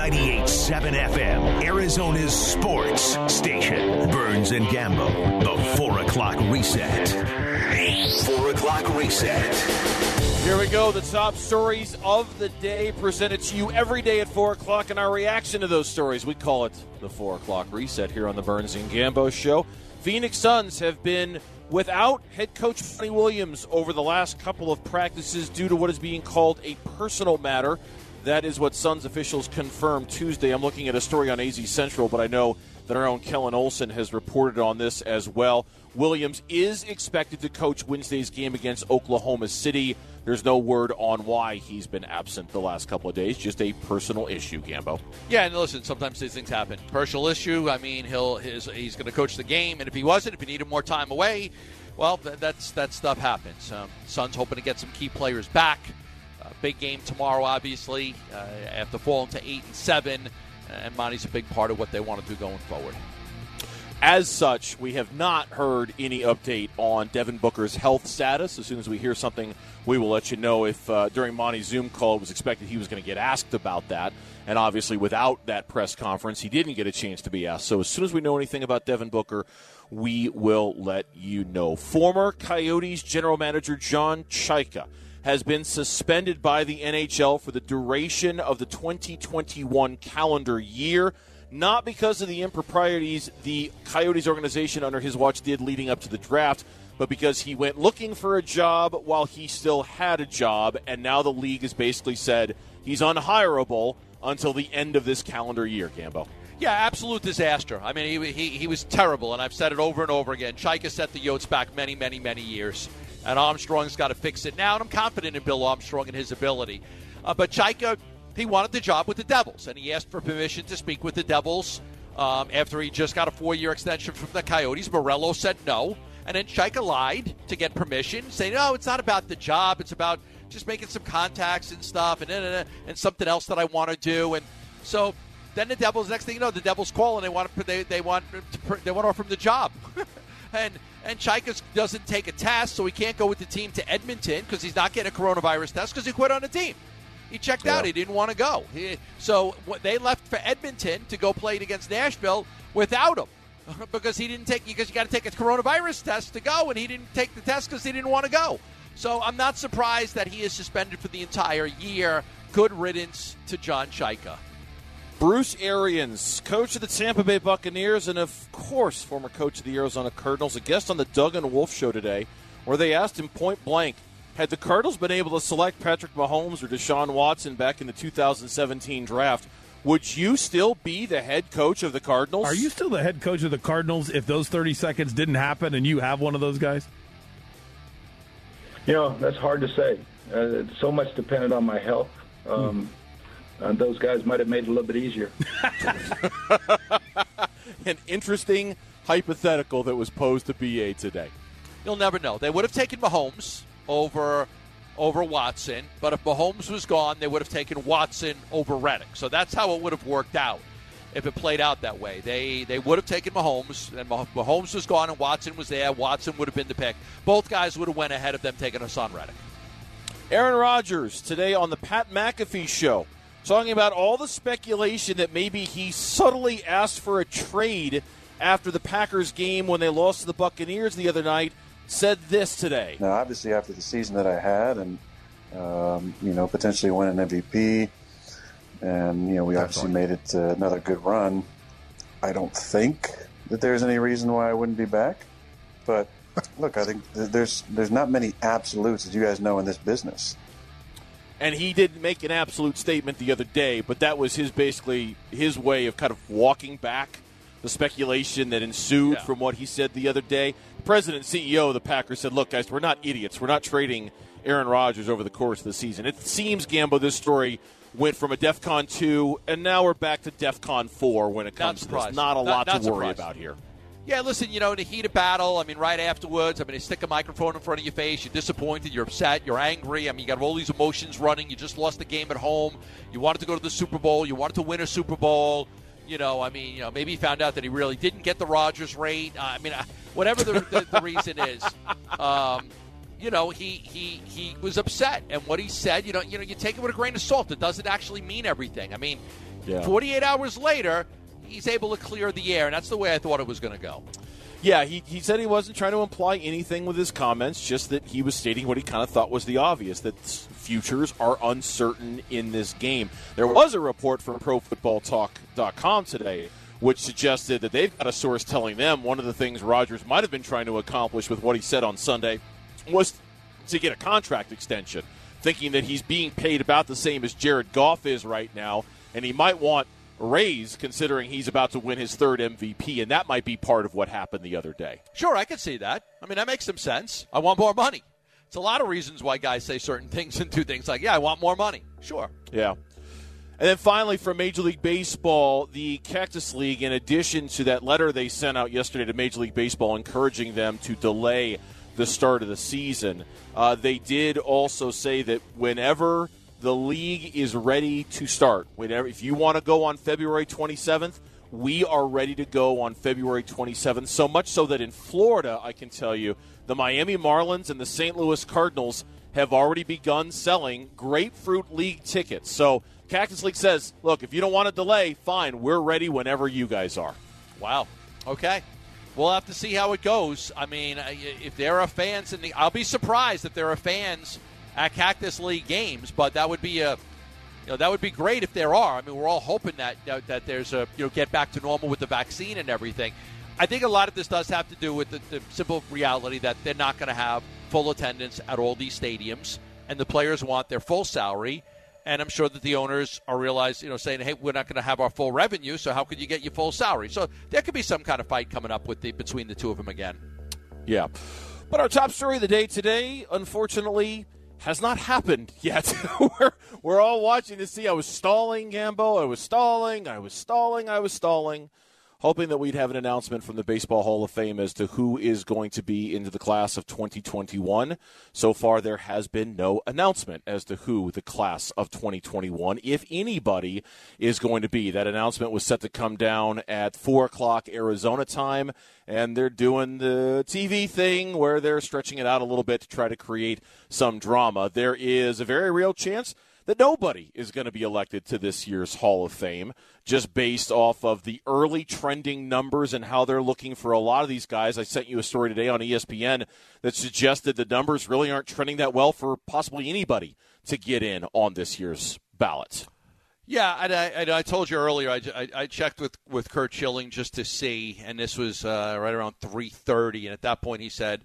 98.7 FM, Arizona's sports station. Burns and Gambo, the 4 o'clock reset. 4 o'clock reset. Here we go, the top stories of the day presented to you every day at 4 o'clock, and our reaction to those stories. We call it the 4 o'clock reset here on the Burns and Gambo show. Phoenix Suns have been without head coach Monty Williams over the last couple of practices due to what is being called a personal matter. That is what Suns officials confirmed Tuesday. I'm looking at a story on AZ Central, but I know that our own Kellen Olson has reported on this as well. Williams is expected to coach Wednesday's game against Oklahoma City. There's no word on why he's been absent the last couple of days. Just a personal issue, Gambo. Yeah, and listen, sometimes these things happen. Personal issue, I mean, he's going to coach the game, and if he needed more time away, well, that stuff happens. Suns hoping to get some key players back. Big game tomorrow, obviously, after falling to 8-7, and Monty's a big part of what they want to do going forward. As such, we have not heard any update on Devin Booker's health status. As soon as we hear something, we will let you know. If during Monty's Zoom call it was expected he was going to get asked about that, and obviously without that press conference, he didn't get a chance to be asked. So as soon as we know anything about Devin Booker, we will let you know. Former Coyotes general manager John Chayka has been suspended by the NHL for the duration of the 2021 calendar year. Not because of the improprieties the Coyotes organization under his watch did leading up to the draft, but because he went looking for a job while he still had a job, and now the league has basically said he's unhireable until the end of this calendar year, Gambo. Yeah, absolute disaster. I mean, he was terrible, and I've said it over and over again. Chayka set the Yotes back many, many, many years, and Armstrong's got to fix it now, and I'm confident in Bill Armstrong and his ability. But Chayka, he wanted the job with the Devils, and he asked for permission to speak with the Devils after he just got a 4-year extension from the Coyotes. Morello said no, and then Chayka lied to get permission, saying, no, it's not about the job. It's about just making some contacts and stuff and something else that I want to do. And so then the Devils, next thing you know, the Devils call, and they want to offer him the job. And Chayka doesn't take a test, so he can't go with the team to Edmonton because he's not getting a coronavirus test because he quit on the team. He checked out. He didn't want to go. So they left for Edmonton to go play against Nashville without him because you got to take a coronavirus test to go, and he didn't take the test because he didn't want to go. So I'm not surprised that he is suspended for the entire year. Good riddance to John Chayka. Bruce Arians, coach of the Tampa Bay Buccaneers and, of course, former coach of the Arizona Cardinals, a guest on the Doug and Wolf show today where they asked him point blank, had the Cardinals been able to select Patrick Mahomes or Deshaun Watson back in the 2017 draft, would you still be the head coach of the Cardinals? Are you still the head coach of the Cardinals if those 30 seconds didn't happen and you have one of those guys? You know, that's hard to say. It's so much dependent on my health. Those guys might have made it a little bit easier. An interesting hypothetical that was posed to BA today. You'll never know. They would have taken Mahomes over Watson, but if Mahomes was gone, they would have taken Watson over Reddick. So that's how it would have worked out if it played out that way. They would have taken Mahomes, and Mahomes was gone and Watson was there. Watson would have been the pick. Both guys would have went ahead of them taking Hassan Reddick. Aaron Rodgers today on the Pat McAfee show, talking about all the speculation that maybe he subtly asked for a trade after the Packers game when they lost to the Buccaneers the other night, said this today. Now, obviously, after the season that I had and, potentially win an MVP, and, we obviously made it another good run, I don't think that there's any reason why I wouldn't be back. But, look, I think there's not many absolutes, as you guys know, in this business. And he did make an absolute statement the other day, but that was basically his way of kind of walking back the speculation that ensued from what he said the other day. The president and CEO of the Packers said, look, guys, we're not idiots. We're not trading Aaron Rodgers over the course of the season. It seems, Gambo, this story went from a DEFCON 2, and now we're back to DEFCON 4 when it comes to this. Not a lot to worry about here. Yeah, listen, in the heat of battle, right afterwards, they stick a microphone in front of your face. You're disappointed. You're upset. You're angry. You got all these emotions running. You just lost the game at home. You wanted to go to the Super Bowl. You wanted to win a Super Bowl. Maybe he found out that he really didn't get the Rodgers rate. Whatever the reason is, he was upset. And what he said, you take it with a grain of salt. It doesn't actually mean everything. Yeah. 48 hours later, he's able to clear the air, and that's the way I thought it was going to go. Yeah, he said he wasn't trying to imply anything with his comments, just that he was stating what he kind of thought was the obvious, that futures are uncertain in this game. There was a report from ProFootballTalk.com today which suggested that they've got a source telling them one of the things Rodgers might have been trying to accomplish with what he said on Sunday was to get a contract extension, thinking that he's being paid about the same as Jared Goff is right now, and he might want raise considering he's about to win his third MVP, and that might be part of what happened the other day. Sure, I can see that. I mean, that makes some sense. I want more money. It's a lot of reasons why guys say certain things and do things like, I want more money. Sure. Yeah. And then finally, from Major League Baseball, the Cactus League, in addition to that letter they sent out yesterday to Major League Baseball encouraging them to delay the start of the season, they did also say that whenever the league is ready to start, if you want to go on February 27th, we are ready to go on February 27th, so much so that in Florida, I can tell you, the Miami Marlins and the St. Louis Cardinals have already begun selling Grapefruit League tickets. So Cactus League says, look, if you don't want to delay, fine, we're ready whenever you guys are. Wow. Okay. We'll have to see how it goes. I mean, if there are fans I'll be surprised if there are fans at Cactus League games, but that would be that would be great if there are. I mean, we're all hoping that there's get back to normal with the vaccine and everything. I think a lot of this does have to do with the simple reality that they're not going to have full attendance at all these stadiums, and the players want their full salary. And I'm sure that the owners are saying, hey, we're not going to have our full revenue, so how could you get your full salary? So there could be some kind of fight coming up between the two of them again. Yeah. But our top story of the day today, unfortunately, has not happened yet. We're all watching to see. I was stalling, Gambo. I was stalling, hoping that we'd have an announcement from the Baseball Hall of Fame as to who is going to be into the class of 2021. So far, there has been no announcement as to who the class of 2021, if anybody, is going to be. That announcement was set to come down at 4 o'clock Arizona time, and they're doing the TV thing where they're stretching it out a little bit to try to create some drama. There is a very real chance that nobody is going to be elected to this year's Hall of Fame, just based off of the early trending numbers and how they're looking for a lot of these guys. I sent you a story today on ESPN that suggested the numbers really aren't trending that well for possibly anybody to get in on this year's ballot. Yeah, and I told you earlier, I checked with Curt Schilling just to see, and this was right around 3:30, and at that point he said,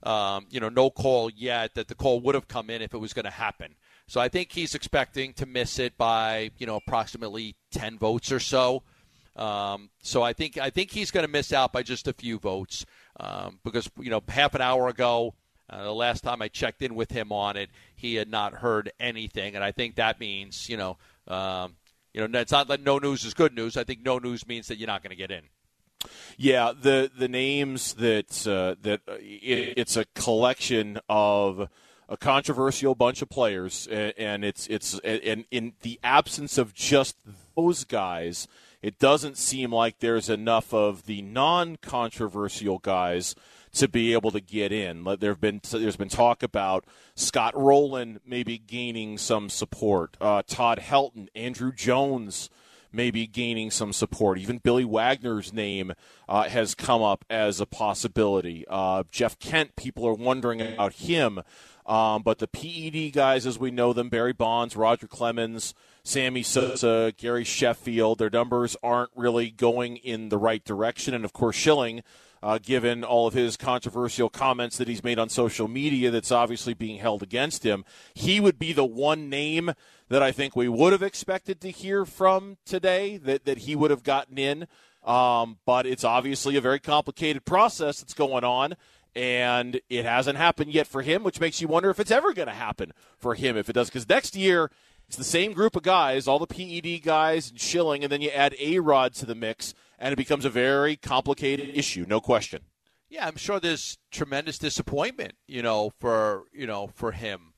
no call yet, that the call would have come in if it was going to happen. So I think he's expecting to miss it by, approximately 10 votes or so. So I think he's going to miss out by just a few votes because, half an hour ago, the last time I checked in with him on it, he had not heard anything. And I think that means, it's not that no news is good news. I think no news means that you're not going to get in. Yeah, the names that it's a collection of a controversial bunch of players, and it's in the absence of just those guys, it doesn't seem like there's enough of the non-controversial guys to be able to get in. There's been talk about Scott Rowland maybe gaining some support, Todd Helton, Andrew Jones maybe gaining some support. Even Billy Wagner's name has come up as a possibility. Jeff Kent, people are wondering about him. But the PED guys, as we know them, Barry Bonds, Roger Clemens, Sammy Sosa, Gary Sheffield, their numbers aren't really going in the right direction. And, of course, Schilling, given all of his controversial comments that he's made on social media that's obviously being held against him, he would be the one name that I think we would have expected to hear from today, that he would have gotten in. But it's obviously a very complicated process that's going on. And it hasn't happened yet for him, which makes you wonder if it's ever going to happen for him if it does. Because next year, it's the same group of guys, all the PED guys and Schilling, and then you add A-Rod to the mix, and it becomes a very complicated issue, no question. Yeah, I'm sure there's tremendous disappointment, for him,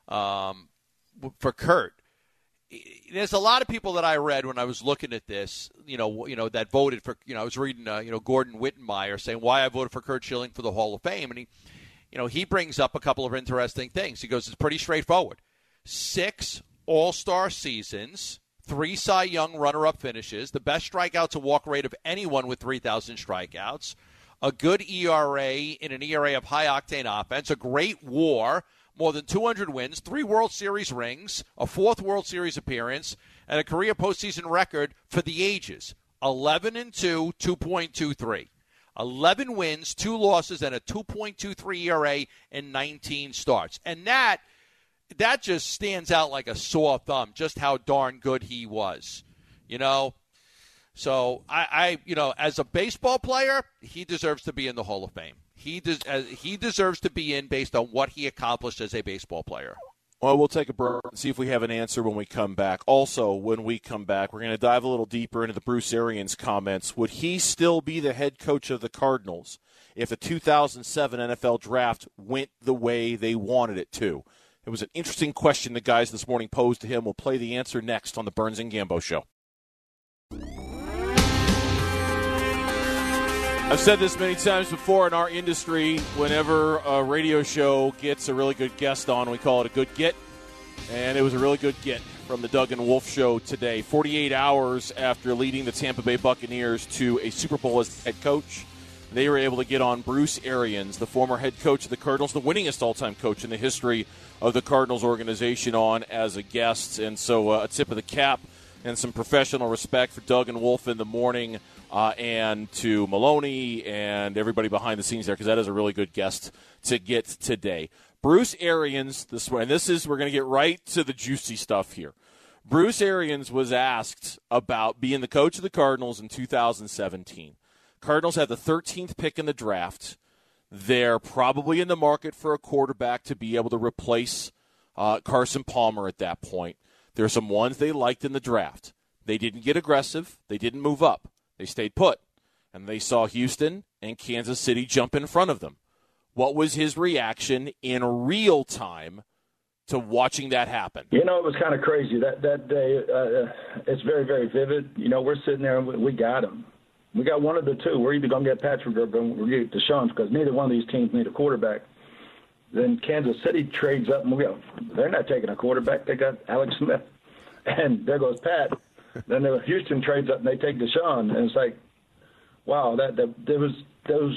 for Curt. There's a lot of people that I read when I was looking at this, that voted for, I was reading, Gordon Wittenmeyer saying why I voted for Curt Schilling for the Hall of Fame. And he brings up a couple of interesting things. He goes, it's pretty straightforward. 6 all-star seasons, 3 Cy Young runner-up finishes, the best strikeout to walk rate of anyone with 3,000 strikeouts, a good ERA in an ERA of high-octane offense, a great WAR, more than 200 wins, 3 World Series rings, a 4th World Series appearance, and a career postseason record for the ages, 11-2, 2.23. 11 wins, 2 losses, and a 2.23 ERA in 19 starts. And that just stands out like a sore thumb, just how darn good he was. So I as a baseball player, he deserves to be in the Hall of Fame. He deserves to be in based on what he accomplished as a baseball player. Well, we'll take a break and see if we have an answer when we come back. Also, when we come back, we're going to dive a little deeper into the Bruce Arians comments. Would he still be the head coach of the Cardinals if the 2007 NFL Draft went the way they wanted it to? It was an interesting question the guys this morning posed to him. We'll play the answer next on the Burns and Gambo Show. I've said this many times before in our industry, whenever a radio show gets a really good guest on, we call it a good get. And it was a really good get from the Doug and Wolf Show today. 48 hours after leading the Tampa Bay Buccaneers to a Super Bowl as head coach, they were able to get on Bruce Arians, the former head coach of the Cardinals, the winningest all-time coach in the history of the Cardinals organization, on as a guest. And so a tip of the cap and some professional respect for Doug and Wolf in the morning, and to Maloney and everybody behind the scenes there, because that is a really good guest to get today. Bruce Arians, we're going to get right to the juicy stuff here. Bruce Arians was asked about being the coach of the Cardinals in 2017. Cardinals had the 13th pick in the draft. They're probably in the market for a quarterback to be able to replace Carson Palmer at that point. There are some ones they liked in the draft. They didn't get aggressive. They didn't move up. They stayed put. And they saw Houston and Kansas City jump in front of them. What was his reaction in real time to watching that happen? It was kind of crazy. That day, it's very, very vivid. We're sitting there and we got him. We got one of the two. We're either going to get Patrick or going to get Deshaun, because neither one of these teams need a quarterback. Then Kansas City trades up, and they're not taking a quarterback. They got Alex Smith. And there goes Pat. Then Houston trades up, and they take Deshaun. And it's like, wow, there was those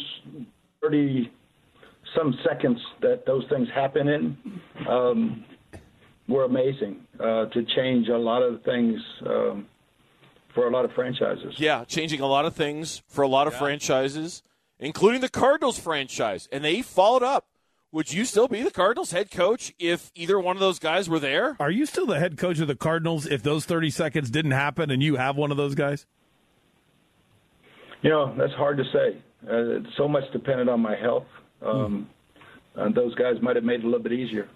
30-some seconds that those things happen in were amazing to change a lot of things for a lot of franchises. Yeah, changing a lot of things for a lot of franchises, including the Cardinals franchise. And they followed up. Would you still be the Cardinals head coach if either one of those guys were there? Are you still the head coach of the Cardinals if those 30 seconds didn't happen and you have one of those guys? That's hard to say. It's so much dependent on my health. And those guys might have made it a little bit easier.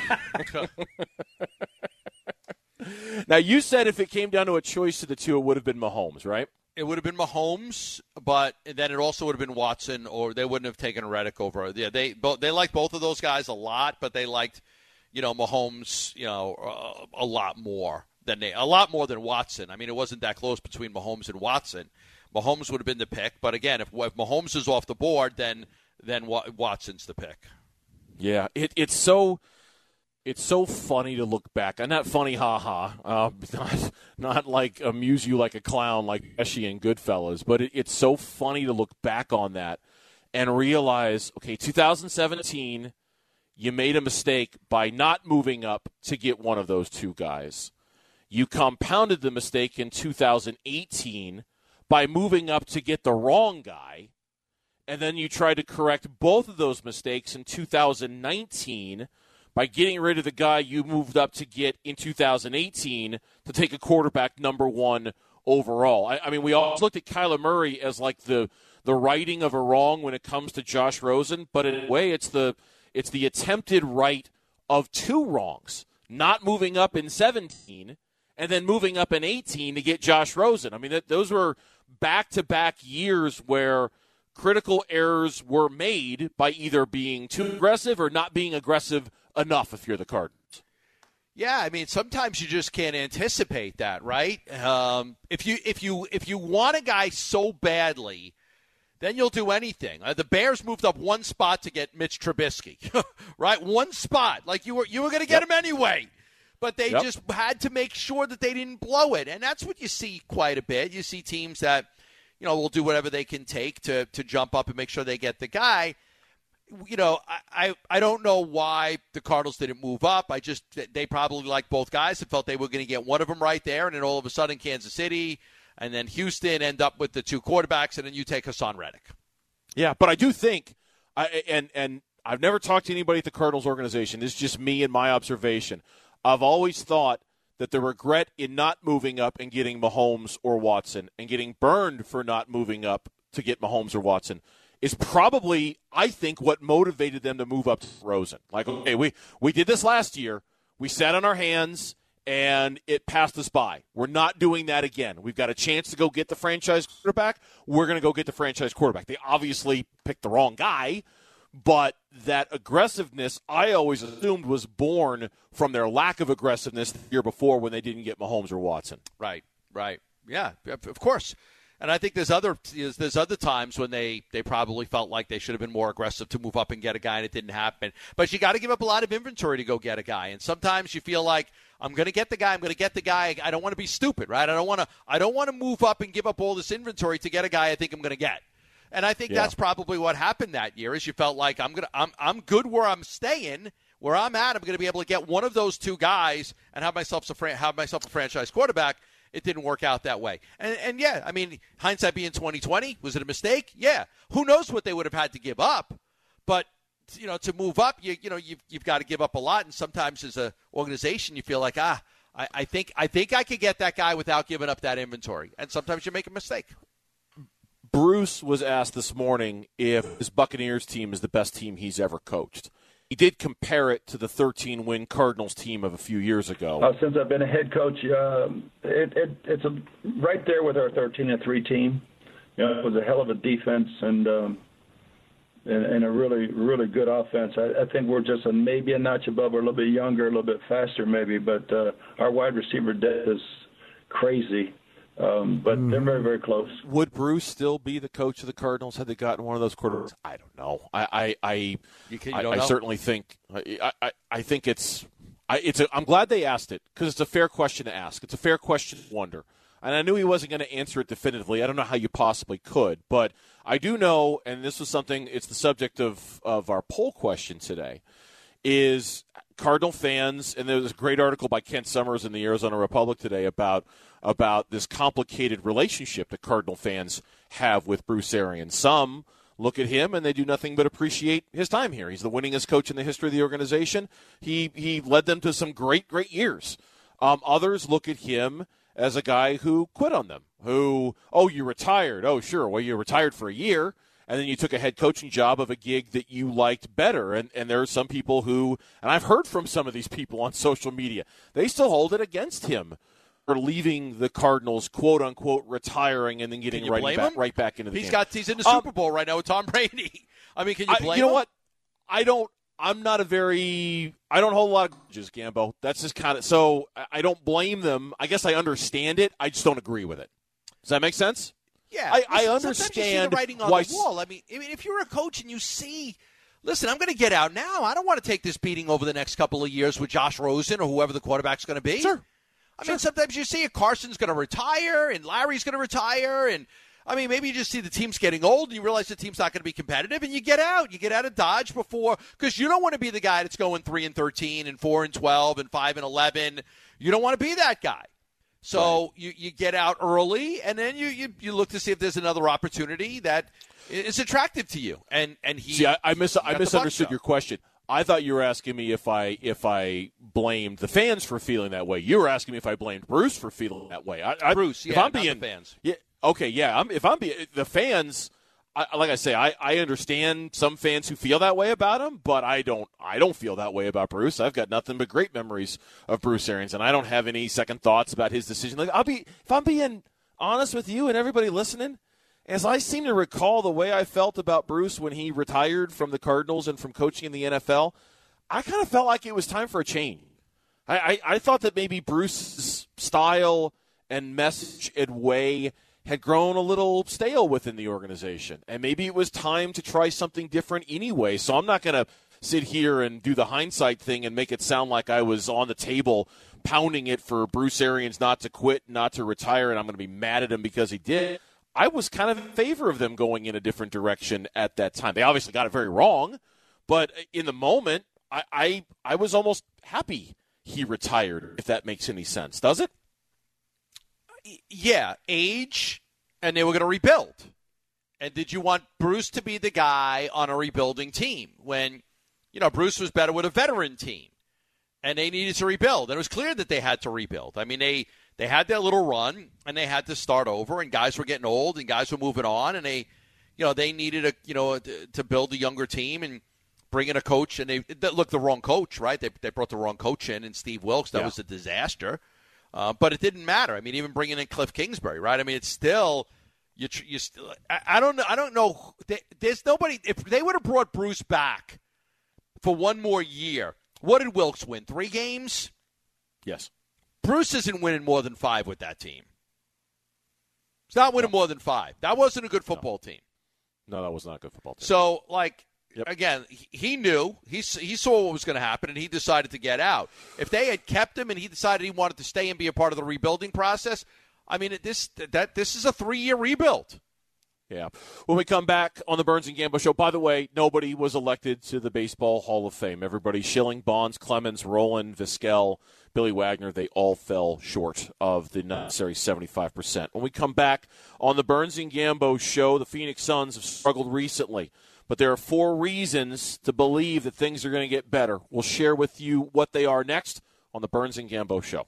Now, you said if it came down to a choice of the two, it would have been Mahomes, right? It would have been Mahomes, but then it also would have been Watson, or they wouldn't have taken Reddick over. Yeah, they liked both of those guys a lot, but they liked, Mahomes, a lot more than Watson. I mean, it wasn't that close between Mahomes and Watson. Mahomes would have been the pick, but again, if Mahomes is off the board, then Watson's the pick. Yeah, it's so funny to look back. And not funny, not like amuse you like a clown like Pesci and Goodfellas, but it's so funny to look back on that and realize, okay, 2017, you made a mistake by not moving up to get one of those two guys. You compounded the mistake in 2018 by moving up to get the wrong guy, and then you tried to correct both of those mistakes in 2019 by getting rid of the guy you moved up to get in 2018 to take a quarterback number one overall. I mean, we always looked at Kyler Murray as like the righting of a wrong when it comes to Josh Rosen, but in a way it's the attempted right of two wrongs, not moving up in 17 and then moving up in 18 to get Josh Rosen. I mean, those were back-to-back years where critical errors were made by either being too aggressive or not being aggressive enough if you're the Cardinals. Yeah, I mean, sometimes you just can't anticipate that, right? If you want a guy so badly, then you'll do anything. The Bears moved up one spot to get Mitch Trubisky, right? One spot, like you were going to get him anyway. but they just had to make sure that they didn't blow it. And that's what you see quite a bit. You see teams that, will do whatever they can take to jump up and make sure they get the guy. I don't know why the Cardinals didn't move up. They probably liked both guys and felt they were going to get one of them right there. And then all of a sudden Kansas City and then Houston end up with the two quarterbacks, and then you take Hassan Reddick. Yeah, but I do think, and I've never talked to anybody at the Cardinals organization. This is just me and my observation. I've always thought that the regret in not moving up and getting Mahomes or Watson and getting burned for not moving up to get Mahomes or Watson is probably, I think, what motivated them to move up to Rosen. Like, okay, we did this last year. We sat on our hands, and it passed us by. We're not doing that again. We've got a chance to go get the franchise quarterback. We're going to go get the franchise quarterback. They obviously picked the wrong guy, but that aggressiveness I always assumed was born from their lack of aggressiveness the year before when they didn't get Mahomes or Watson. Right. Yeah, of course. And I think there's other times when they probably felt like they should have been more aggressive to move up and get a guy, and it didn't happen. But you got to give up a lot of inventory to go get a guy. And sometimes you feel like, I'm going to get the guy. I don't want to be stupid, right? I don't want to move up and give up all this inventory to get a guy I think I'm going to get. And I think that's probably what happened that year. Is you felt like I'm good where I'm staying, where I'm at. I'm going to be able to get one of those two guys and have myself a franchise quarterback. It didn't work out that way. And yeah, I mean, hindsight being 2020, was it a mistake? Yeah. Who knows what they would have had to give up? But to move up, you've got to give up a lot. And sometimes as an organization, you feel like, I think I could get that guy without giving up that inventory. And sometimes you make a mistake. Bruce was asked this morning if his Buccaneers team is the best team he's ever coached. He did compare it to the 13-win Cardinals team of a few years ago. Since I've been a head coach, it's right there with our 13-3 team. It was a hell of a defense and a really, really good offense. I think we're just maybe a notch above. We're a little bit younger, a little bit faster maybe, but our wide receiver depth is crazy. But they're very, very close. Would Bruce still be the coach of the Cardinals had they gotten one of those quarterbacks? I don't know. I certainly think. I think it's. I'm glad they asked it because it's a fair question to ask. It's a fair question to wonder. And I knew he wasn't going to answer it definitively. I don't know how you possibly could, but I do know, and this was something. It's the subject of our poll question today. Is Cardinal fans, and there was a great article by Kent Summers in the Arizona Republic today about this complicated relationship that Cardinal fans have with Bruce Arians. Some look at him and they do nothing but appreciate his time here. He's the winningest coach in the history of the organization. He led them to some great, great years. Others look at him as a guy who quit on them, you retired. Oh, sure. Well, you retired for a year. And then you took a head coaching job of a gig that you liked better. And there are some people who, and I've heard from some of these people on social media, they still hold it against him for leaving the Cardinals, quote unquote, retiring and then getting right back into the game. He's in the Super Bowl right now with Tom Brady. I mean, can you blame him? You know what? I don't hold a lot of grudges, Gambo. That's just kind of, so I don't blame them. I guess I understand it. I just don't agree with it. Does that make sense? Yeah, I understand. Sometimes you see the writing on the wall. I mean, if you're a coach and you see, listen, I'm going to get out now. I don't want to take this beating over the next couple of years with Josh Rosen or whoever the quarterback's going to be. Sure. I mean, sometimes you see Carson's going to retire and Larry's going to retire. And, I mean, maybe you just see the team's getting old and you realize the team's not going to be competitive and you get out. You get out of Dodge before, because you don't want to be the guy that's going 3-13 and 4-12 and 5-11. You don't want to be that guy. So you get out early, and then you look to see if there's another opportunity that is attractive to you. And he. See, I misunderstood your question. I thought you were asking me if I blamed the fans for feeling that way. You were asking me if I blamed Bruce for feeling that way. Bruce, if I'm not being, the fans. Yeah, okay, yeah. If I'm being the fans. Like I say, I understand some fans who feel that way about him, but I don't feel that way about Bruce. I've got nothing but great memories of Bruce Arians, and I don't have any second thoughts about his decision. Like if I'm being honest with you and everybody listening, as I seem to recall the way I felt about Bruce when he retired from the Cardinals and from coaching in the NFL, I kind of felt like it was time for a change. I thought that maybe Bruce's style and message and way had grown a little stale within the organization, and maybe it was time to try something different anyway. So I'm not going to sit here and do the hindsight thing and make it sound like I was on the table pounding it for Bruce Arians not to quit, not to retire, and I'm going to be mad at him because he did. I was kind of in favor of them going in a different direction at that time. They obviously got it very wrong, but in the moment, I was almost happy he retired, if that makes any sense. Does it? Yeah, age, and they were going to rebuild. And did you want Bruce to be the guy on a rebuilding team when, Bruce was better with a veteran team and they needed to rebuild? And it was clear that they had to rebuild. I mean, they had their little run and they had to start over, and guys were getting old and guys were moving on, and they needed to build a younger team and bring in a coach. And they looked the wrong coach, right? They brought the wrong coach in Steve Wilkes. That was a disaster. But it didn't matter. I mean, even bringing in Cliff Kingsbury, right? I mean, it's still you still. I don't know. There's nobody. If they would have brought Bruce back for one more year, what did Wilkes win? 3 games? Yes. Bruce isn't winning more than 5 with that team. He's not winning more than 5. That wasn't a good football team. No, that was not a good football team. So, again, he knew. He saw what was going to happen, and he decided to get out. If they had kept him and he decided he wanted to stay and be a part of the rebuilding process, I mean, this is a 3-year rebuild. Yeah. When we come back on the Burns and Gambo Show, by the way, nobody was elected to the Baseball Hall of Fame. Everybody, Schilling, Bonds, Clemens, Rowland, Vizquel, Billy Wagner, they all fell short of the necessary 75%. When we come back on the Burns and Gambo Show, the Phoenix Suns have struggled recently, but there are 4 reasons to believe that things are going to get better. We'll share with you what they are next on the Burns and Gambo Show.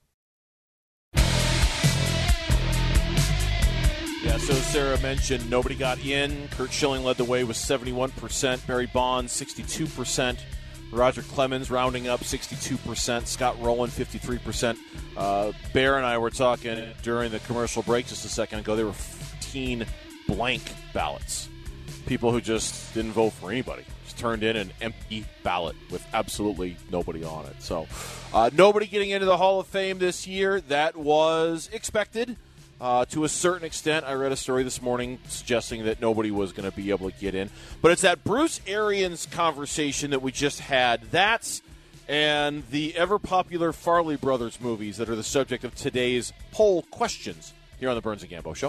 Yeah, so Sarah mentioned nobody got in. Curt Schilling led the way with 71%. Barry Bonds, 62%. Roger Clemens rounding up 62%. Scott Rowland, 53%. Bear and I were talking during the commercial break just a second ago. There were 15 blank ballots. People who just didn't vote for anybody. Just turned in an empty ballot with absolutely nobody on it. So nobody getting into the Hall of Fame this year. That was expected. To a certain extent, I read a story this morning suggesting that nobody was going to be able to get in. But it's that Bruce Arians conversation that we just had. That's and the ever-popular Farley Brothers movies that are the subject of today's poll questions here on the Burns and Gambo Show.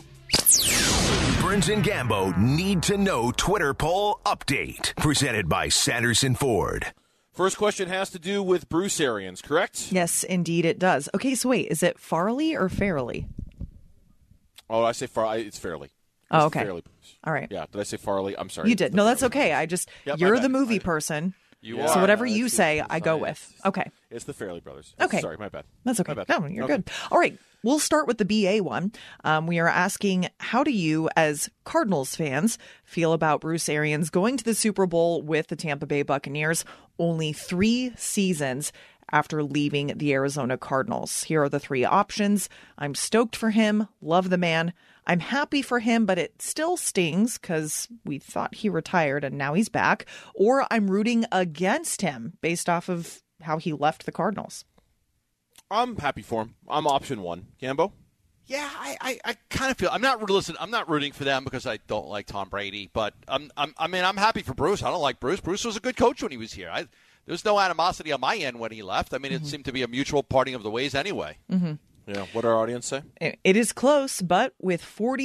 Burns and Gambo Need to Know Twitter poll update. Presented by Sanderson Ford. First question has to do with Bruce Arians, correct? Yes, indeed it does. Okay, so wait, is it Farley or Fairley? Oh, I say Farley. It's Fairley. Oh, okay. Fairley. All right. Yeah, did I say Farley? I'm sorry. You did. No, that's okay. You're the movie person. You So are. whatever you say, I go with. Okay. It's the Fairley Brothers. Okay. Sorry, my bad. That's okay. My bad. No, you're good. All right. We'll start with the BA one. We are asking, how do you, as Cardinals fans, feel about Bruce Arians going to the Super Bowl with the Tampa Bay Buccaneers only 3 seasons after leaving the Arizona Cardinals? Here are the 3 options. I'm stoked for him. Love the man. I'm happy for him, but it still stings because we thought he retired and now he's back. Or I'm rooting against him based off of how he left the Cardinals. I'm happy for him. I'm option 1. Gambo? Yeah, I kind of feel I'm not rooting for them because I don't like Tom Brady, but I'm happy for Bruce. I don't like Bruce. Bruce was a good coach when he was here. There was no animosity on my end when he left. I mean, it seemed to be a mutual parting of the ways anyway. Mm-hmm. Yeah. What did our audience say? It is close, but with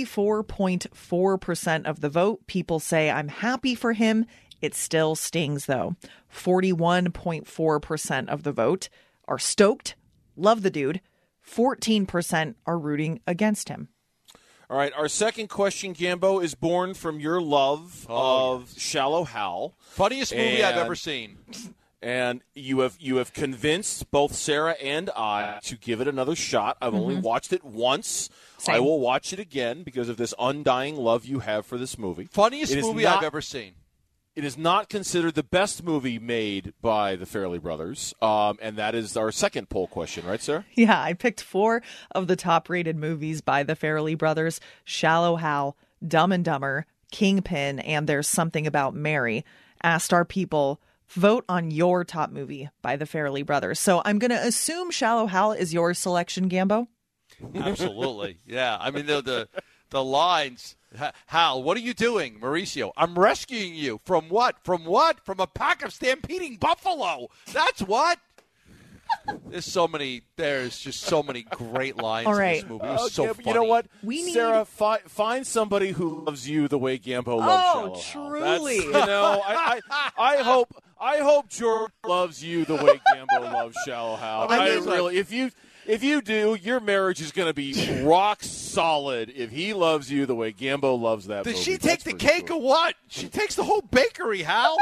44.4% of the vote, people say I'm happy for him. It still stings, though. 41.4% of the vote are stoked, love the dude. 14% are rooting against him. All right. Our second question, Gambo, is born from your love of Shallow Hal. Funniest movie I've ever seen. And you have convinced both Sarah and I to give it another shot. I've only watched it once. Same. I will watch it again because of this undying love you have for this movie. Funniest movie I've ever seen. It is not considered the best movie made by the Farrelly brothers, and that is our second poll question, right, Sarah? Yeah, I picked 4 of the top-rated movies by the Farrelly brothers: Shallow Hal, Dumb and Dumber, Kingpin, and There's Something About Mary. Asked our people, vote on your top movie by the Farrelly brothers. So I'm going to assume Shallow Hal is your selection, Gambo? Absolutely, yeah. I mean, the lines Hal, what are you doing? Mauricio, I'm rescuing you. From what? From what? From a pack of stampeding buffalo. That's what? There's just so many great lines All right. in this movie. It was so funny. You know what? We need- Sarah, find somebody who loves you the way Gambo loves Shallow Hal. Truly. I hope George loves you the way Gambo loves Shallow Hal. If you do, your marriage is going to be rock solid if he loves you the way Gambo loves that Does movie. she take the cake or what? She takes the whole bakery, Hal.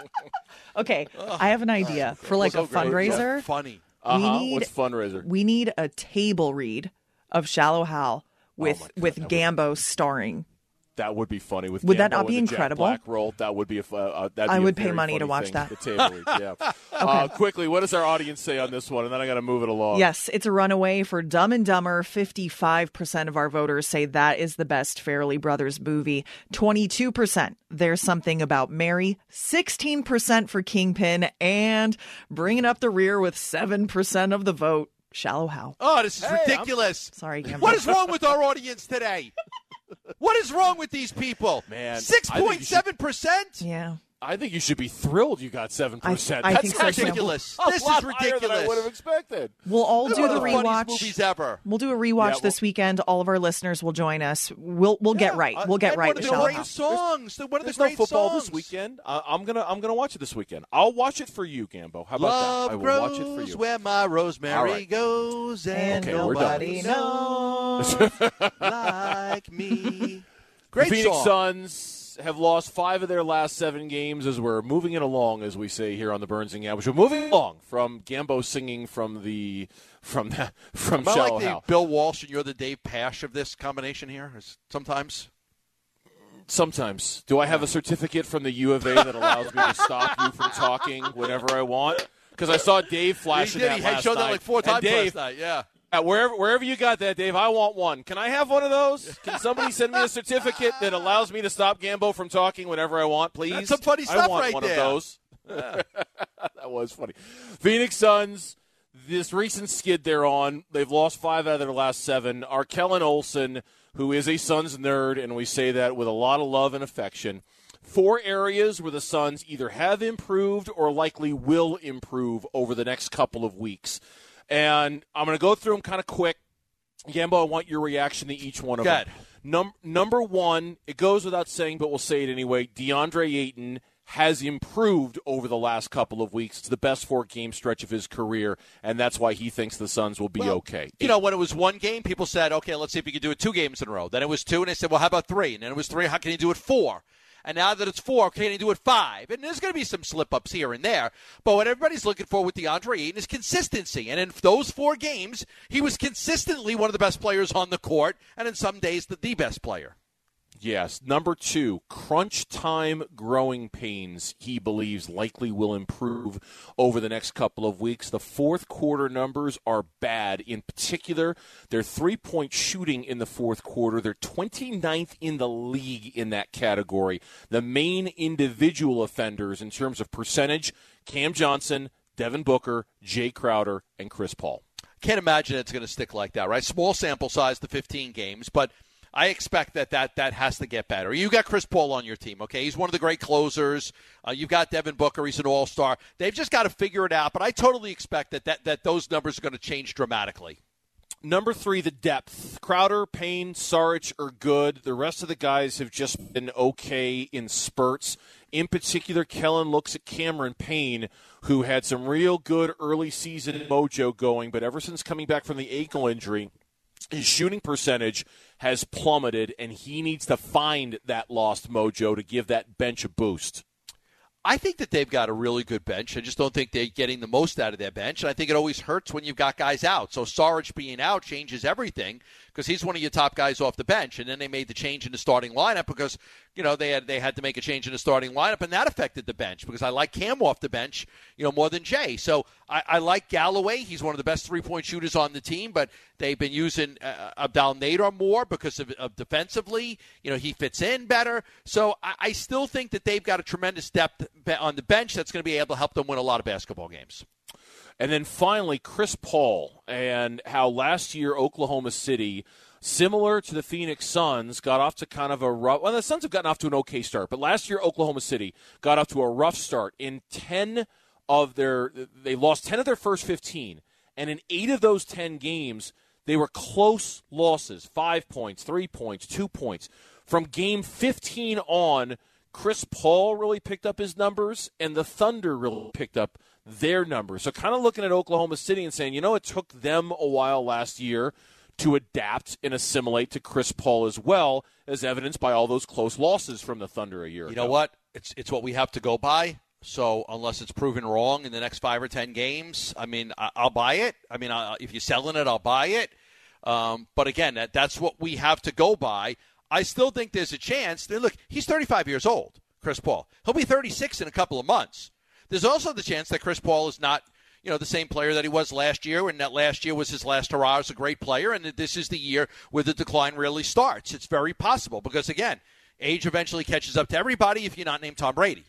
Okay, I have an idea for like a fundraiser. So funny. What's fundraiser? We need a table read of Shallow Hal with Gambo starring. That would be funny. Would that not be incredible? Jack Black role. That would be I would pay money to watch that. The table read, yeah. Okay. Quickly, what does our audience say on this one? And then I got to move it along. Yes, it's a runaway for Dumb and Dumber. 55% of our voters say that is the best Farrelly Brothers movie. 22%. There's Something About Mary. 16% for Kingpin, and bringing up the rear with 7% of the vote, Shallow Hal. Oh, this is ridiculous. Sorry, Gambo. What is wrong with our audience today? What is wrong with these people? Man, 6.7%? Yeah. I think you should be thrilled you got 7%. I think so, That's too. ridiculous. A This lot is higher than I ridiculous. would have expected. We'll all do One the of the funniest rewatch. movies ever. We'll do a rewatch this weekend. All of our listeners will join us. We'll get right. We'll get right with Shallow Hal. One of the great songs. There's no football this weekend. I'm gonna watch it this weekend. I'll watch it for you, Gambo. How about Love that? I will watch it for you. where my rosemary right. goes, and Okay, we're done. nobody knows like me. Great the Phoenix song. Suns have lost 5 of their last 7 games as we're moving it along, as we say here on the Burns and Gambo Show. Moving along from Gambo singing from Am I Shallow like the Hal. Bill Walsh and you're the Dave Pash of this combination here? Sometimes. Sometimes. Do I have a certificate from the U of A that allows me to stop you from talking whenever I want? Because I saw Dave flashing that He last showed night. that like 4 times Dave, last night, yeah. Wherever you got that, Dave, I want one. Can I have one of those? Can somebody send me a certificate that allows me to stop Gambo from talking whenever I want, please? That's some funny stuff I want right one there. of those. That was funny. Phoenix Suns, this recent skid they're on, they've lost 5 out of their last 7. Our Kellen Olson, who is a Suns nerd, and we say that with a lot of love and affection, 4 areas where the Suns either have improved or likely will improve over the next couple of weeks. And I'm going to go through them kind of quick. Gambo, I want your reaction to each one of them. Number 1, it goes without saying, but we'll say it anyway, DeAndre Ayton has improved over the last couple of weeks. It's the best 4-game stretch of his career, and that's why he thinks the Suns will be okay. You know, when it was 1 game, people said, okay, let's see if he can do it 2 games in a row. Then it was 2, and they said, well, how about 3? And then it was 3, how can he do it 4? And now that it's 4, can he do it 5? And there's going to be some slip-ups here and there. But what everybody's looking for with DeAndre Ayton is consistency. And in those 4 games, he was consistently one of the best players on the court, and in some days the best player. Yes. Number 2, crunch time growing pains, he believes, likely will improve over the next couple of weeks. The fourth quarter numbers are bad. In particular, their 3-point shooting in the fourth quarter, they're 29th in the league in that category. The main individual offenders in terms of percentage, Cam Johnson, Devin Booker, Jay Crowder, and Chris Paul. Can't imagine it's going to stick like that, right? Small sample size, the 15 games, but I expect that has to get better. You got Chris Paul on your team, okay? He's one of the great closers. You've got Devin Booker. He's an all-star. They've just got to figure it out, but I totally expect that those numbers are going to change dramatically. Number 3, the depth. Crowder, Payne, Saric are good. The rest of the guys have just been okay in spurts. In particular, Kellen looks at Cameron Payne, who had some real good early season mojo going, but ever since coming back from the ankle injury, his shooting percentage has plummeted, and he needs to find that lost mojo to give that bench a boost. I think that they've got a really good bench. I just don't think they're getting the most out of their bench, and I think it always hurts when you've got guys out. So Saric being out changes everything because he's one of your top guys off the bench, and then they made the change in the starting lineup because they had to make a change in the starting lineup, and that affected the bench because I like Cam off the bench more than Jay. So I like Galloway. He's one of the best 3-point shooters on the team, but they've been using Abdel Nader more because of defensively. He fits in better. So I still think that they've got a tremendous depth on the bench that's going to be able to help them win a lot of basketball games. And then finally, Chris Paul, and how last year Oklahoma City similar to the Phoenix Suns, got off to kind of a rough. Well, the Suns have gotten off to an okay start, but last year Oklahoma City got off to a rough start. They lost 10 of their first 15, and in 8 of those 10 games, they were close losses: 5 points, 3 points, 2 points. From game 15 on, Chris Paul really picked up his numbers, and the Thunder really picked up their numbers. So kind of looking at Oklahoma City and saying, it took them a while last year to adapt and assimilate to Chris Paul as well, as evidenced by all those close losses from the Thunder a year ago. You know what? It's what we have to go by. So unless it's proven wrong in the next 5 or 10 games, I'll buy it. If you're selling it, I'll buy it. But again, that's what we have to go by. I still think there's a chance. Look, he's 35 years old, Chris Paul. He'll be 36 in a couple of months. There's also the chance that Chris Paul is not, the same player that he was last year, and that last year was his last hurrah as a great player, and that this is the year where the decline really starts. It's very possible because, again, age eventually catches up to everybody if you're not named Tom Brady.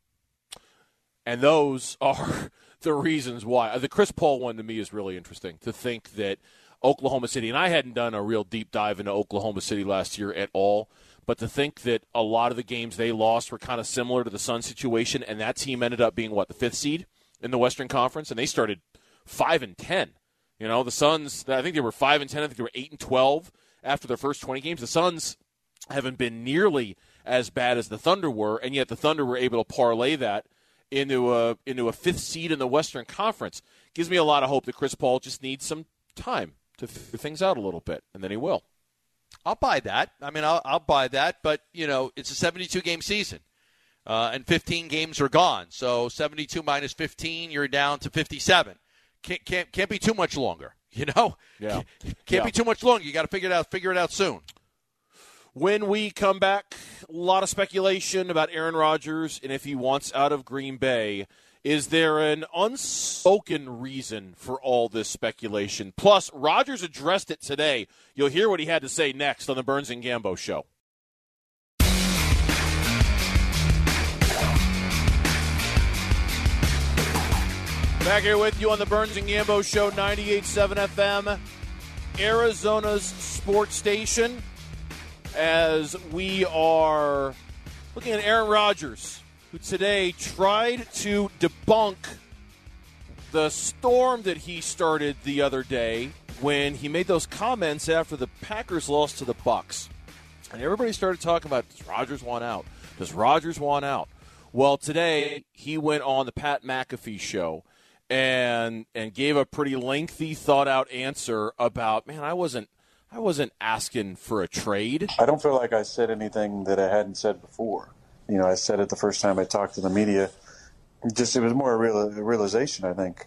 And those are the reasons why. The Chris Paul one to me is really interesting, to think that Oklahoma City, and I hadn't done a real deep dive into Oklahoma City last year at all, but to think that a lot of the games they lost were kind of similar to the Suns situation, and that team ended up being, the 5th seed in the Western Conference, and they started 5-10. The Suns, I think they were 5-10. I think they were 8-12 after their first 20 games. The Suns haven't been nearly as bad as the Thunder were, and yet the Thunder were able to parlay that into a 5th seed in the Western Conference. Gives me a lot of hope that Chris Paul just needs some time to figure things out a little bit, and then he will. I'll buy that. I'll buy that, but, it's a 72-game season, and 15 games are gone. So 72 minus 15, you're down to 57. Can't be too much longer, Yeah. Can't be too much longer. You got to figure it out soon. When we come back, a lot of speculation about Aaron Rodgers and if he wants out of Green Bay. Is there an unspoken reason for all this speculation? Plus, Rodgers addressed it today. You'll hear what he had to say next on the Burns and Gambo Show. Back here with you on the Burns and Gambo Show, 98.7 FM, Arizona's sports station, as we are looking at Aaron Rodgers, who today tried to debunk the storm that he started the other day when he made those comments after the Packers lost to the Bucs. And everybody started talking about, does Rodgers want out? Does Rodgers want out? Well, today he went on the Pat McAfee show and gave a pretty lengthy, thought-out answer about, I wasn't asking for a trade. I don't feel like I said anything that I hadn't said before. I said it the first time I talked to the media. It was more a realization, I think,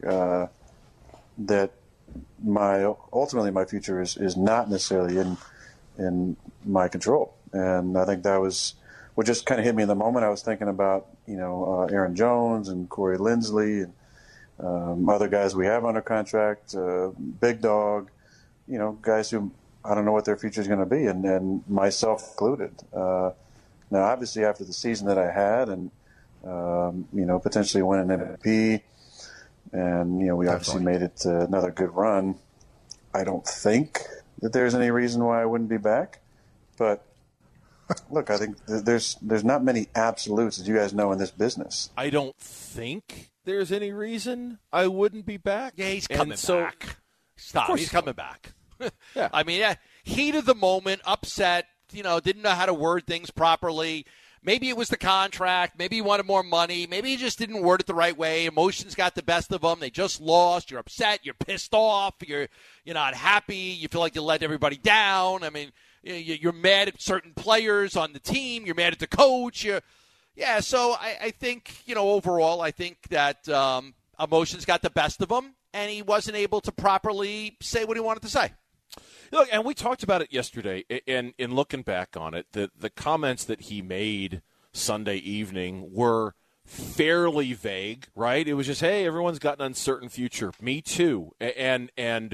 that ultimately my future is not necessarily in my control. And I think that was what just kind of hit me in the moment. I was thinking about, Aaron Jones and Corey Linsley and other guys we have under contract, Big Dog, guys who I don't know what their future is going to be, and myself included. Now, obviously, after the season that I had and, potentially win an MVP, and, we obviously made it another good run, I don't think that there's any reason why I wouldn't be back. But, look, I think there's not many absolutes, as you guys know, in this business. I don't think there's any reason I wouldn't be back. Yeah, he's coming back. Stop. He's coming back. Yeah. Heat of the moment, upset, didn't know how to word things properly. Maybe it was the contract. Maybe he wanted more money. Maybe he just didn't word it the right way. Emotions got the best of him. They just lost. You're upset. You're pissed off. You're not happy. You feel like you let everybody down. You're mad at certain players on the team. You're mad at the coach. So I think, overall, I think that emotions got the best of him, and he wasn't able to properly say what he wanted to say. Look, and we talked about it yesterday, and in looking back on it, the comments that he made Sunday evening were fairly vague, right? It was just, hey, everyone's got an uncertain future. Me too. And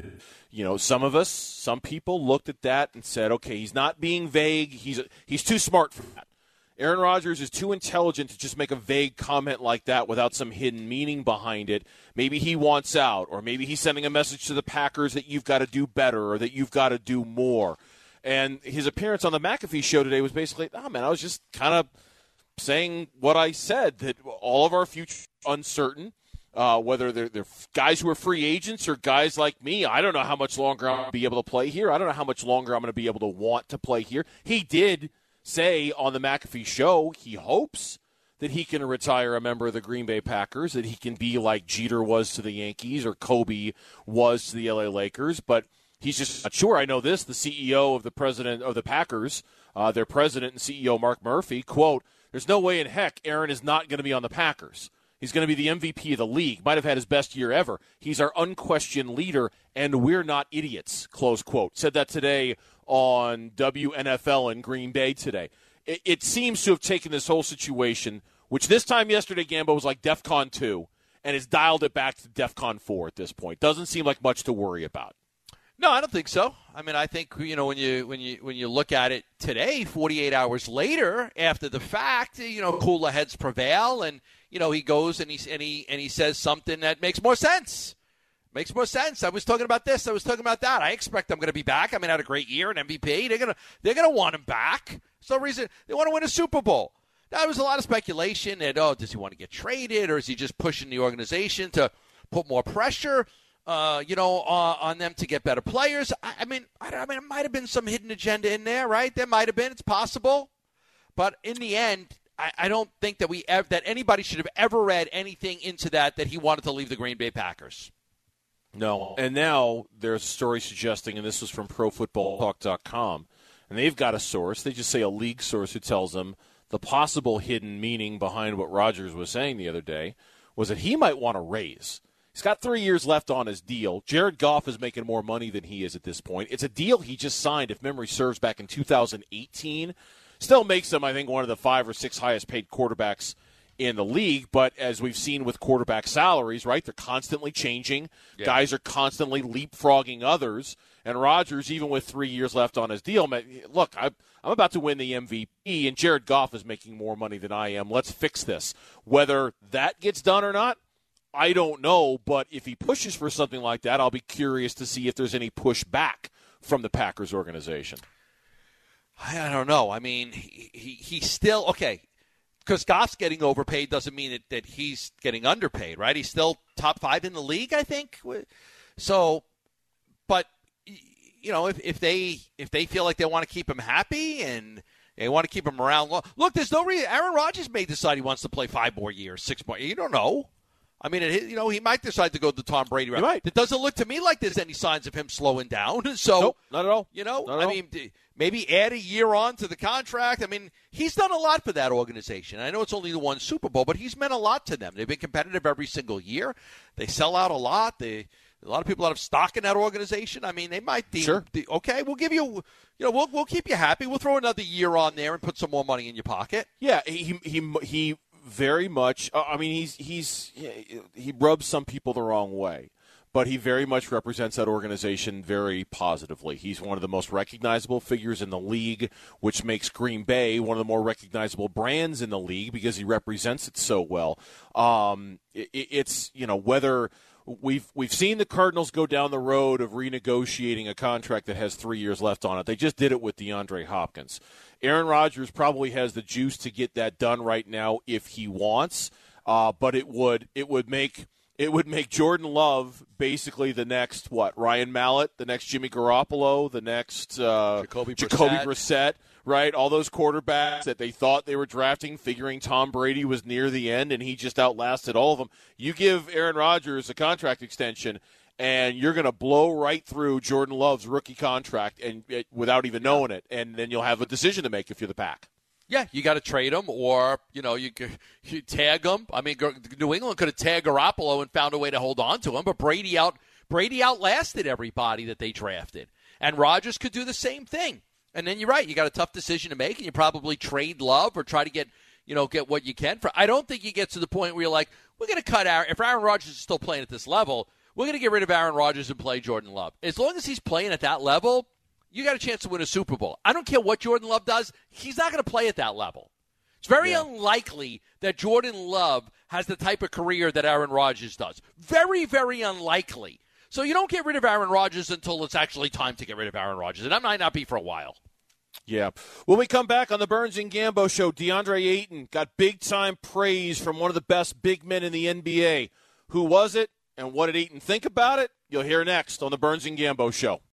some people looked at that and said, okay, he's not being vague. He's too smart for that. Aaron Rodgers is too intelligent to just make a vague comment like that without some hidden meaning behind it. Maybe he wants out, or maybe he's sending a message to the Packers that you've got to do better or that you've got to do more. And his appearance on the McAfee show today was basically, oh, man, I was just kind of saying what I said, that all of our future is uncertain, whether they're guys who are free agents or guys like me. I don't know how much longer I'm going to be able to play here. I don't know how much longer I'm going to be able to want to play here. He did say on the McAfee show he hopes that he can retire a member of the Green Bay Packers, that he can be like Jeter was to the Yankees or Kobe was to the LA Lakers, but he's just not sure. I know this, the CEO of the president of the Packers, their president and CEO Mark Murphy, quote, "There's no way in heck Aaron is not going to be on the Packers. He's going to be the MVP of the league. Might have had his best year ever. He's our unquestioned leader, and we're not idiots," close quote. Said that today on WNFL in Green Bay today. It seems to have taken this whole situation, which this time yesterday, Gambo, was like DEFCON 2, and has dialed it back to DEFCON 4 at this point. Doesn't seem like much to worry about. No, I don't think so. I mean, I think, you know, when you look at it today, 48 hours later, after the fact, you know, cooler heads prevail, and you know, he goes and he says something that makes more sense. Makes more sense. I was talking about this. I was talking about that. I expect I'm going to be back. I mean, I had a great year, an MVP. They're gonna want him back. There's no reason they want to win a Super Bowl. Now, there was a lot of speculation that, does he want to get traded, or is he just pushing the organization to put more pressure, on them to get better players? I mean, it might have been some hidden agenda in there, right? There might have been. It's possible. But in the end, I don't think that that anybody should have ever read anything into that he wanted to leave the Green Bay Packers. No. And now there's a story suggesting, and this was from ProFootballTalk.com, and they've got a source. They just say a league source who tells them the possible hidden meaning behind what Rodgers was saying the other day was that he might want to raise. He's got 3 years left on his deal. Jared Goff is making more money than he is at this point. It's a deal he just signed, if memory serves, back in 2018. Still makes him, I think, one of the 5 or 6 highest paid quarterbacks in the league. But as we've seen with quarterback salaries, right, they're constantly changing. Yeah. Guys are constantly leapfrogging others. And Rodgers, even with 3 years left on his deal, look, I'm about to win the MVP, and Jared Goff is making more money than I am. Let's fix this. Whether that gets done or not, I don't know. But if he pushes for something like that, I'll be curious to see if there's any pushback from the Packers organization. I don't know. I mean, he's still – okay, because Goff's getting overpaid doesn't mean that he's getting underpaid, right? He's still top 5 in the league, I think. So, but – you know, if they feel like they want to keep him happy and they want to keep him around long. Look, there's no reason. Aaron Rodgers may decide he wants to play 5 more years, 6 more. You don't know. I mean, he might decide to go the Tom Brady route. Right. It doesn't look to me like there's any signs of him slowing down. So, nope, not at all. You know, not at all. I mean, maybe add a year on to the contract. I mean, he's done a lot for that organization. I know it's only the one Super Bowl, but he's meant a lot to them. They've been competitive every single year. They sell out a lot. A lot of people that have stock in that organization. I mean, they might deem, sure. Okay, we'll give you, we'll keep you happy. We'll throw another year on there and put some more money in your pocket. Yeah, he very much. I mean, he rubs some people the wrong way, but he very much represents that organization very positively. He's one of the most recognizable figures in the league, which makes Green Bay one of the more recognizable brands in the league because he represents it so well. It's whether. We've seen the Cardinals go down the road of renegotiating a contract that has 3 years left on it. They just did it with DeAndre Hopkins. Aaron Rodgers probably has the juice to get that done right now if he wants, but it would make Jordan Love basically the next Ryan Mallett, the next Jimmy Garoppolo, the next Jacoby Brissett. Right, all those quarterbacks that they thought they were drafting, figuring Tom Brady was near the end, and he just outlasted all of them. You give Aaron Rodgers a contract extension, and you're going to blow right through Jordan Love's rookie contract and without even knowing it, and then you'll have a decision to make if you're the Pack. Yeah, you got to trade him, or you tag him. I mean, New England could have tagged Garoppolo and found a way to hold on to him, but Brady outlasted everybody that they drafted, and Rodgers could do the same thing. And then you're right. You got a tough decision to make, and you probably trade Love or try to get what you can for. I don't think you get to the point where you're like, we're going to cut if Aaron Rodgers is still playing at this level, we're going to get rid of Aaron Rodgers and play Jordan Love. As long as he's playing at that level, you got a chance to win a Super Bowl. I don't care what Jordan Love does. He's not going to play at that level. It's very unlikely that Jordan Love has the type of career that Aaron Rodgers does. Very, very unlikely. So you don't get rid of Aaron Rodgers until it's actually time to get rid of Aaron Rodgers, and that might not be for a while. Yeah. When we come back on the Burns and Gambo show, DeAndre Ayton got big-time praise from one of the best big men in the NBA. Who was it, and what did Ayton think about it? You'll hear next on the Burns and Gambo show.